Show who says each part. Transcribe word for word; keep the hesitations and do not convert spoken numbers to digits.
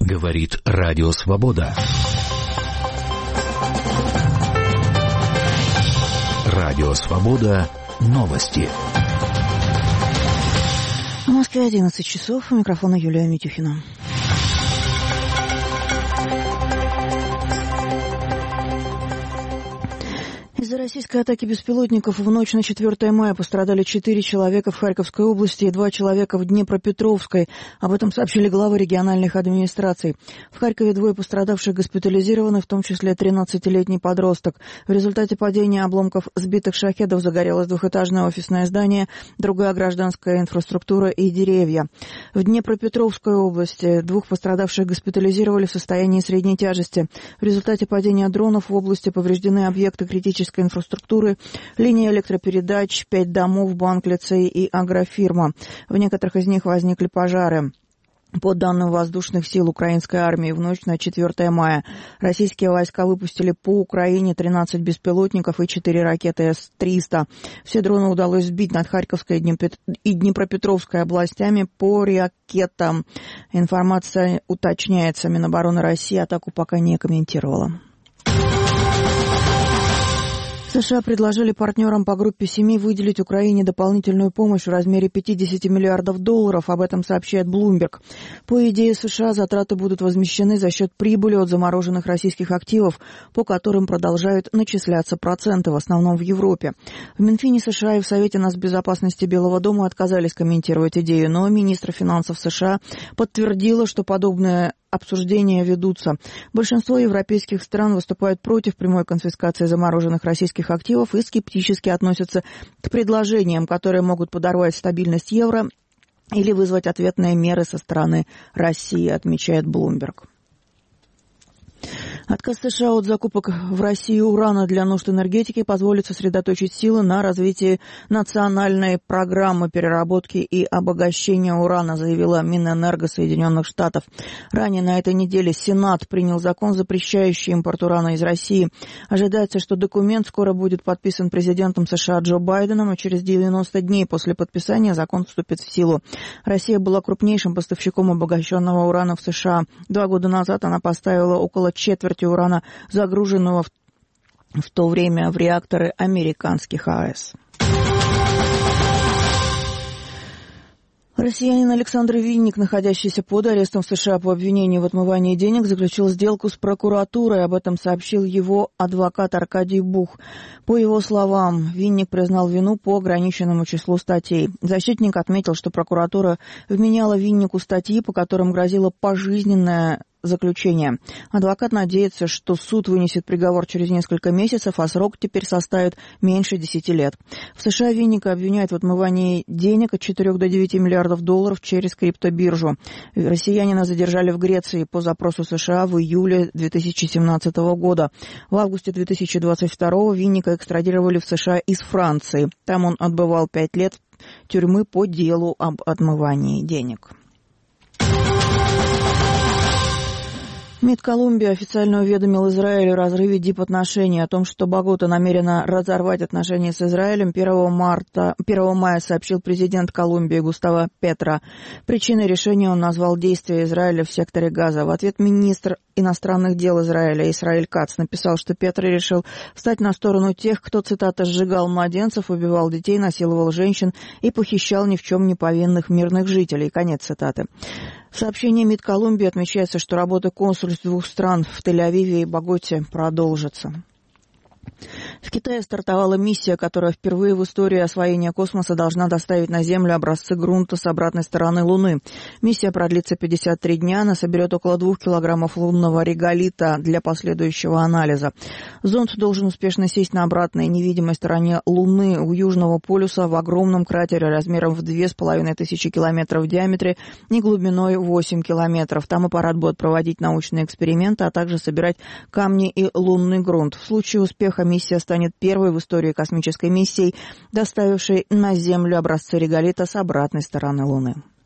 Speaker 1: Говорит Радио Свобода. Радио Свобода. Новости.
Speaker 2: В Москве одиннадцать часов. У микрофона Юлия Митюхина. Из-за российской атаки беспилотников в ночь на четвёртое мая пострадали четыре человека в Харьковской области и два человека в Днепропетровской. Об этом сообщили главы региональных администраций. В Харькове двое пострадавших госпитализированы, в том числе тринадцатилетний подросток. В результате падения обломков сбитых шахедов загорелось двухэтажное офисное здание, другая гражданская инфраструктура и деревья. В Днепропетровской области двух пострадавших госпитализировали в состоянии средней тяжести. В результате падения дронов в области повреждены объекты критической инфраструктуры, линия электропередач, пять домов, банк, лицей и агрофирма. В некоторых из них возникли пожары. По данным воздушных сил украинской армии, в ночь на четвёртое мая российские войска выпустили по Украине тринадцать беспилотников и четыре ракеты эс триста. Все дроны удалось сбить над Харьковской и Днепропетровской областями по ракетам. Информация уточняется. Минобороны России атаку пока не комментировала. США предложили партнерам по группе семи выделить Украине дополнительную помощь в размере пятьдесят миллиардов долларов. Об этом сообщает Bloomberg. По идее США, затраты будут возмещены за счет прибыли от замороженных российских активов, по которым продолжают начисляться проценты, в основном в Европе. В Минфине США и в Совете нацбезопасности Белого дома отказались комментировать идею, но министр финансов США подтвердила, что подобное обсуждения ведутся. Большинство европейских стран выступают против прямой конфискации замороженных российских активов и скептически относятся к предложениям, которые могут подорвать стабильность евро или вызвать ответные меры со стороны России, отмечает Bloomberg. Отказ США от закупок в России урана для нужд энергетики позволит сосредоточить силы на развитии национальной программы переработки и обогащения урана, заявила Минэнерго Соединенных Штатов. Ранее на этой неделе Сенат принял закон, запрещающий импорт урана из России. Ожидается, что документ скоро будет подписан президентом США Джо Байденом, и через девяносто дней после подписания закон вступит в силу. Россия была крупнейшим поставщиком обогащенного урана в США. Два года назад она поставила около четверти урана, загруженного в, в то время в реакторы американских АЭС. Россиянин Александр Винник, находящийся под арестом в США по обвинению в отмывании денег, заключил сделку с прокуратурой. Об этом сообщил его адвокат Аркадий Бух. По его словам, Винник признал вину по ограниченному числу статей. Защитник отметил, что прокуратура вменяла Виннику статьи, по которым грозило пожизненное заключение. Адвокат надеется, что суд вынесет приговор через несколько месяцев, а срок теперь составит меньше десяти лет. В США Винника обвиняют в отмывании денег от четырёх до девяти миллиардов долларов через криптобиржу. Россиянина задержали в Греции по запросу США в июле две тысячи семнадцатого года. В августе две тысячи двадцать второго Винника экстрадировали в США из Франции. Там он отбывал пять лет тюрьмы по делу об отмывании денег. МИД Колумбии официально уведомил Израиль о разрыве дипотношений, о том, что Богота намерена разорвать отношения с Израилем. первого мая сообщил президент Колумбии Густаво Петро. Причиной решения он назвал действия Израиля в секторе Газа. В ответ министр иностранных дел Израиля Исраэль Кац написал, что Петро решил встать на сторону тех, кто, цитата, «сжигал младенцев, убивал детей, насиловал женщин и похищал ни в чем не повинных мирных жителей». Конец цитаты. В сообщении МИД Колумбии отмечается, что работа консульств двух стран в Тель-Авиве и Боготе продолжится. В Китае стартовала миссия, которая впервые в истории освоения космоса должна доставить на Землю образцы грунта с обратной стороны Луны. Миссия продлится пятьдесят три дня, она соберет около двух килограммов лунного реголита для последующего анализа. Зонд должен успешно сесть на обратной невидимой стороне Луны у Южного полюса в огромном кратере размером в две с половиной тысячи километров в диаметре и глубиной восемь километров. Там аппарат будет проводить научные эксперименты, а также собирать камни и лунный грунт. В случае успеха миссия станет первой в истории космической миссией, доставившей на Землю образцы реголита с обратной стороны Луны.